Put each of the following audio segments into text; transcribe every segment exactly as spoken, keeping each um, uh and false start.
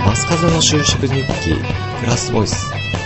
マスカズの就職日記プラスボイス。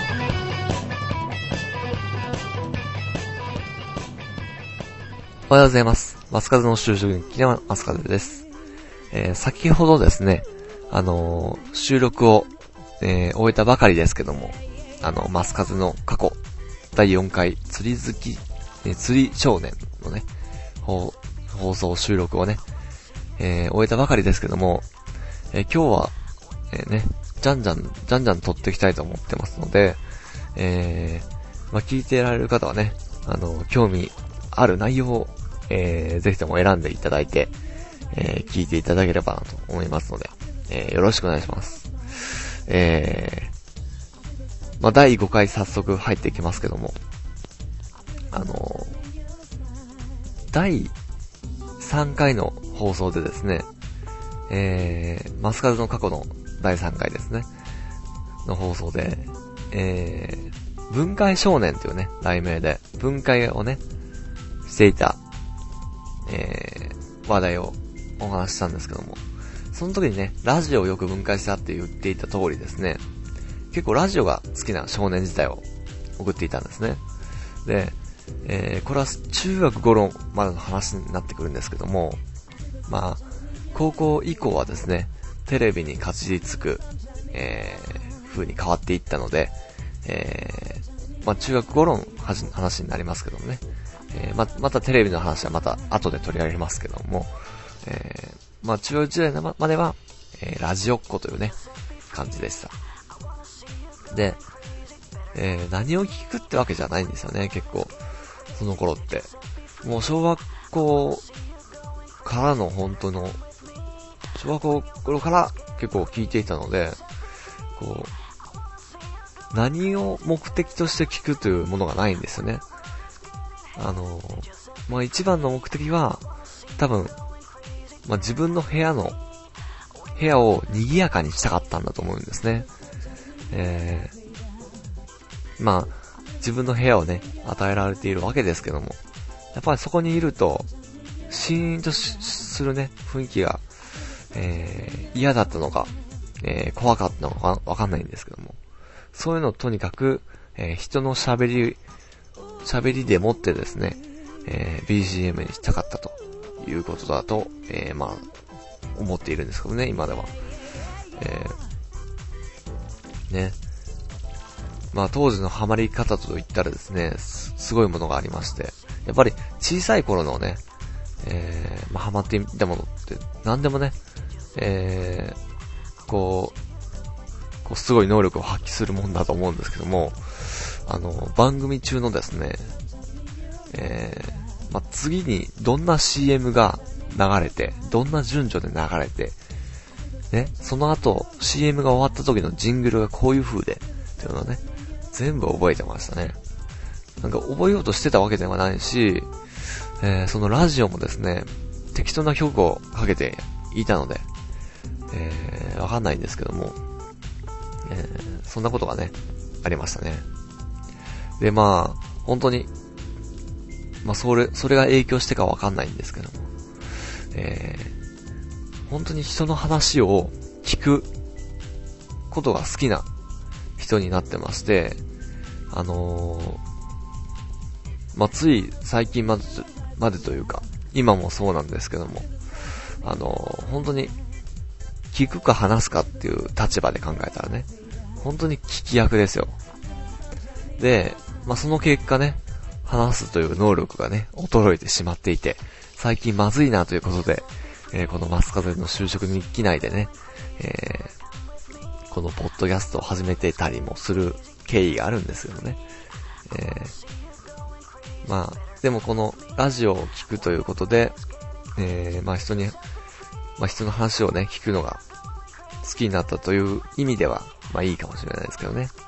おはようございます。マスカズの就職日記のマスカズです。えー、先ほどですね、あのー、収録を、えー、終えたばかりですけども、あのマスカズの過去だいよんかい釣り好き、えー、釣り少年のね放送収録をね、えー、終えたばかりですけども、えー、今日は、えー、ねじゃんじゃんじゃんじゃん撮っていきたいと思ってますので、えー、まあ、聞いてられる方はね、あの興味ある内容を、えー、ぜひとも選んでいただいて、えー、聞いていただければなと思いますので、えー、よろしくお願いします。えー、まあ、だいごかい早速入っていきますけども、あのー、だいさんかいの放送でですね、えー、マスカズの過去のだいさんかいですねの放送で、えー、文解少年というね題名で文解をねしていた、えー、話題をお話ししたんですけども、その時にねラジオをよく分解したって言っていた通りですね、結構ラジオが好きな少年時代を送っていたんですね。で、えー、これは中学頃までの話になってくるんですけども、まあ高校以降はですねテレビにかじりつく、えー、風に変わっていったので、えー、まあ中学頃の話になりますけどもね、えー、ま, またテレビの話はまた後で取り上げますけども、えー、まあ中学時代までは、えー、ラジオっ子というね感じでした。で、えー、何を聞くってわけじゃないんですよね。結構その頃ってもう小学校からの本当の小学校頃から結構聞いていたので、こう何を目的として聞くというものがないんですよね。あのまあ一番の目的は多分、まあ自分の部屋の部屋を賑やかにしたかったんだと思うんですね。えー、まあ自分の部屋をね与えられているわけですけども、やっぱりそこにいるとシーンとするね雰囲気が、えー、嫌だったのか、えー、怖かったのかわかんないんですけども、そういうのをとにかく、えー、人の喋り喋りでもってですね、えー、ビージーエム にしたかったということだと、えー、まあ思っているんですけどね、今では。えー、ね。まあ当時のハマり方といったらですね、す, すごいものがありまして、やっぱり小さい頃のね、えー、まあハマっていたものって何でもね、えー、こう、こうすごい能力を発揮するもんだと思うんですけども、あの番組中のですね、えー、まあ次にどんな シーエム が流れて、どんな順序で流れて、ね、その後 シーエム が終わった時のジングルがこういう風でっていうのをね全部覚えてましたね。なんか覚えようとしてたわけではないし、えー、そのラジオもですね適当な曲をかけていたので、えー、わかんないんですけども、えー、そんなことがねありましたね。でまあ本当にまあそれそれが影響してかわかんないんですけども、えー、本当に人の話を聞くことが好きな人になってまして、あのー、まあ、つい最近まで、までというか、今もそうなんですけども、あのー、本当に聞くか話すかっていう立場で考えたらね、本当に聞き役ですよ。で、まあ、その結果ね、話すという能力がね、衰えてしまっていて、最近まずいなということで、えー、このマスカズの就職日記内でね、えーこのポッドキャストを始めてたりもする経緯があるんですけどね。えー、まあでもこのラジオを聞くということで、えー、まあ人に、まあ人の話をね聞くのが好きになったという意味ではまあいいかもしれないですけどね。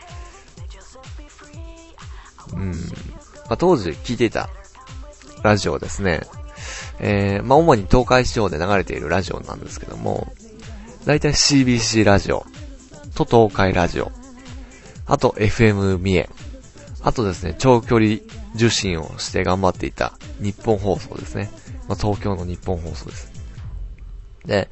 うん。まあ当時聞いていたラジオですね。えー、まあ主に東海地方で流れているラジオなんですけども、だいたい シービーシー ラジオと東海ラジオ、あと エフエム 三重、あとですね長距離受信をして頑張っていた日本放送ですね、まあ、東京の日本放送です。で、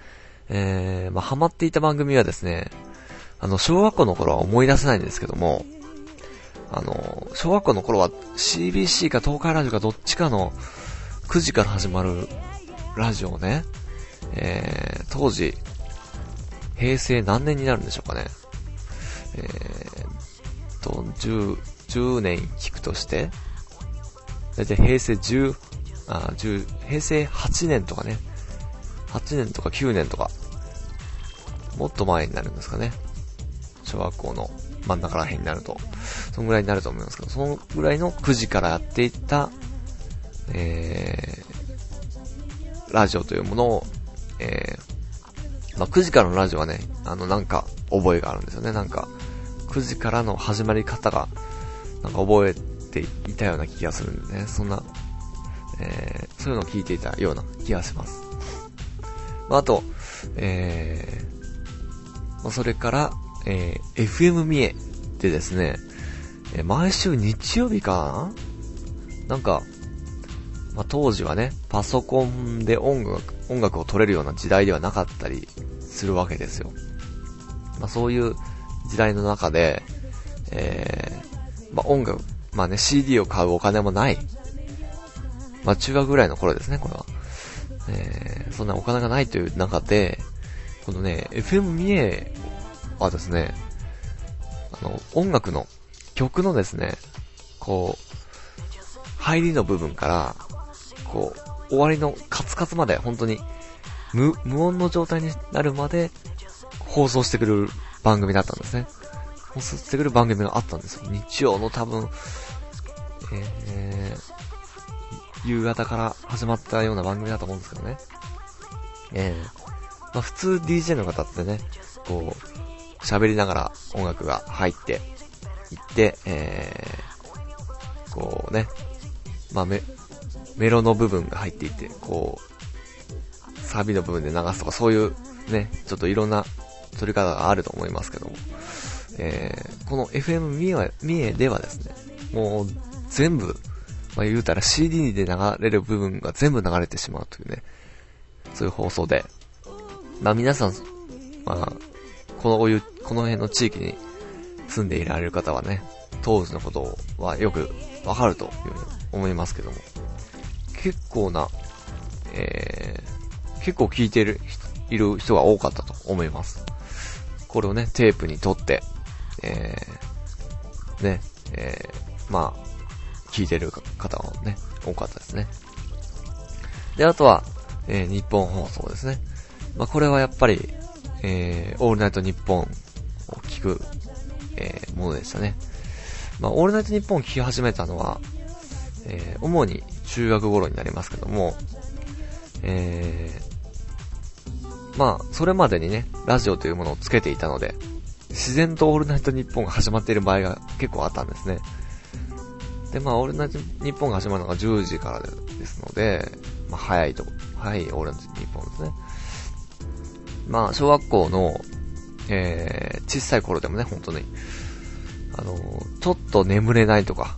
えー、まあ、ハマっていた番組はですね、あの、小学校の頃は思い出せないんですけども、あの、小学校の頃は シービーシー か東海ラジオかどっちかのくじから始まるラジオをね、えー、当時、平成何年になるんでしょうかね。えーと、10、じゅうねん聞くとして、だいたい平成10、あ、10、平成はちねんとかね、はちねんとかきゅうねんとか、もっと前になるんですかね。小学校の真ん中ら辺になると、そのぐらいになると思いますけど、そのぐらいのくじからやっていた、えー、ラジオというものを、えー、まあ、くじからのラジオはね、あの、なんか、覚えがあるんですよね。なんか、くじからの始まり方が、なんか覚えていたような気がするんでね、そんな、えー、そういうのを聞いていたような気がします。まあ、あと、えー、まあ、それから、えー、エフエム 三重でですね、えー、毎週日曜日かななんか、まあ、当時はね、パソコンで音楽、音楽を撮れるような時代ではなかったりするわけですよ。まあ、そういう時代の中で、えー、まあ、音楽、まあね、シーディー を買うお金もない。まあ、中学ぐらいの頃ですね、これは。えー、そんなお金がないという中で、このね、エフエム 三重はですね、あの、音楽の、曲のですね、こう、入りの部分から、こう、終わりのカツカツまで、本当に、無、無音の状態になるまで、放送してくれる番組だったんですね。放送してくれる番組があったんですよ。日曜の多分、えー、夕方から始まったような番組だと思うんですけどね。えー、まあ普通 ディージェー の方ってね、こう、喋りながら音楽が入っていって、えー、こうね、まあメ、メロの部分が入っていて、こう、サビの部分で流すとかそういうね、ちょっといろんな撮り方があると思いますけども、えー、この エフエム 三重、三重ではですね、もう全部、まあ言うたら シーディー で流れる部分が全部流れてしまうというね、そういう放送で、まあ皆さん、まあ、このお湯、この辺の地域に住んでいられる方はね、当時のことはよくわかるというふうに思いますけども、結構な、えー、結構聞いている、いる人が多かったと思います。これをね、テープに取って、えー、ね、えー、まあ、聞いてる方はね、多かったですね。で、あとは、えー、日本放送ですね。まあ、これはやっぱり、えー、オールナイトニッポンを聞く、えー、ものでしたね。まあ、オールナイトニッポンを聞き始めたのは、えー、主に中学頃になりますけども、えー、まあ、それまでにね、ラジオというものをつけていたので、自然とオールナイトニッポンが始まっている場合が結構あったんですね。で、まあ、オールナイトニッポンが始まるのがじゅうじからですので、まあ、早いとこ、早いオールナイトニッポンですね。まあ、小学校の、えー、小さい頃でもね、本当に、あのー、ちょっと眠れないとか、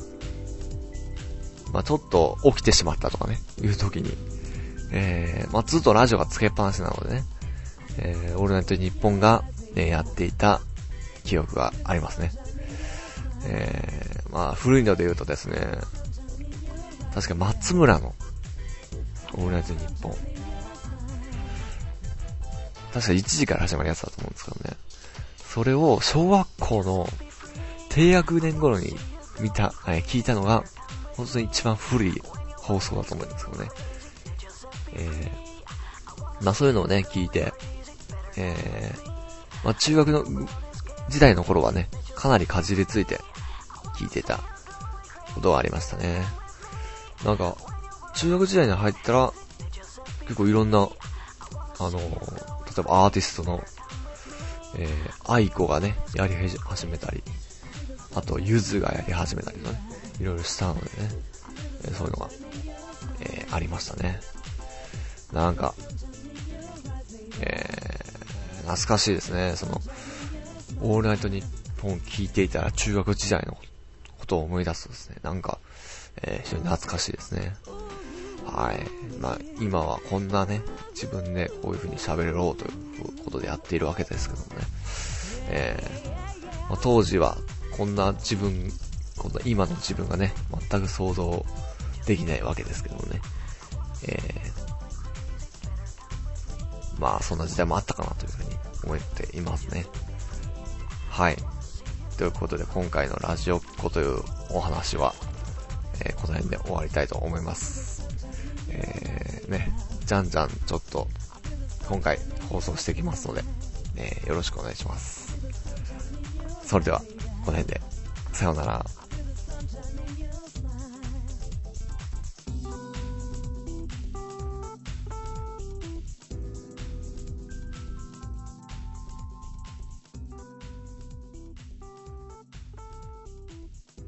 まあ、ちょっと起きてしまったとかね、いう時に、えー、まあ、ずっとラジオがつけっぱなしなのでね、えー、オールナイトニッポンが、ね、やっていた記憶がありますね。えー、まあ、古いので言うとですね、確か松村のオールナイトニッポン。確かいちじから始まるやつだと思うんですけどね。それを小学校の低学年頃に見た、えー、聞いたのが、本当に一番古い放送だと思うんですけどね。えー、まあそういうのをね、聞いて、えー、まあ中学の時代の頃はね、かなりかじりついて聞いてたことがありましたね。なんか、中学時代に入ったら、結構いろんな、あのー、例えばアーティストの、えー、アイコがね、やり始めたり、あと、ユズがやり始めたりとね、いろいろしたのでね、えー、そういうのが、えー、ありましたね。なんか、えー、懐かしいですね。その、オールナイトニッポン聞いていたら中学時代のことを思い出すとですね、なんか、えー、非常に懐かしいですね。 はい。まあ、今はこんなね、自分でこういう風に喋ろうということでやっているわけですけどもね。えー、まあ、当時はこんな自分、こんな今の自分がね、全く想像できないわけですけどもね。えー、まあ、そんな時代もあったかなという風に思っていますね。はい。ということで今回のラジオっ子というお話は、えー、この辺で終わりたいと思います。えー、ね、じゃんじゃんちょっと今回放送してきますので、えー、よろしくお願いします。それではこの辺でさようなら。